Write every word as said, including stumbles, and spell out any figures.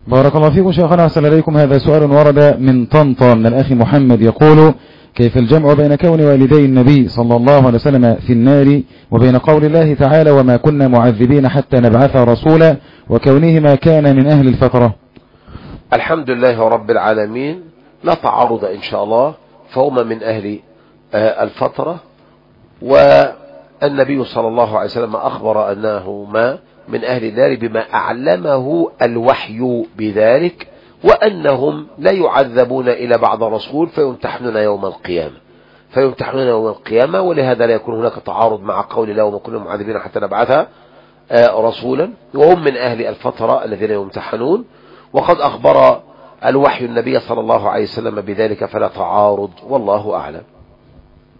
بارك الله فيكم شيخنا أحسن إليكم. هذا سؤال ورد من طنطا من الأخ محمد يقول: كيف الجمع بين كون والدي النبي صلى الله عليه وسلم في النار وبين قول الله تعالى وما كنا معذبين حتى نبعث رسولا وكونهما كان من أهل الفترة؟ الحمد لله رب العالمين، لا تعارض إن شاء الله، فهما من أهل الفترة، والنبي صلى الله عليه وسلم أخبر أنهما من أهل النار بما أعلمه الوحي بذلك، وأنهم لا يعذبون إلى بعد رسول فيمتحنون يوم القيامة فيمتحنون يوم القيامة ولهذا لا يكون هناك تعارض مع قول الله وما كنا معذبين حتى نبعث رسولا، وهم من أهل الفترة الذين يمتحنون، وقد أخبر الوحي النبي صلى الله عليه وسلم بذلك، فلا تعارض، والله أعلم.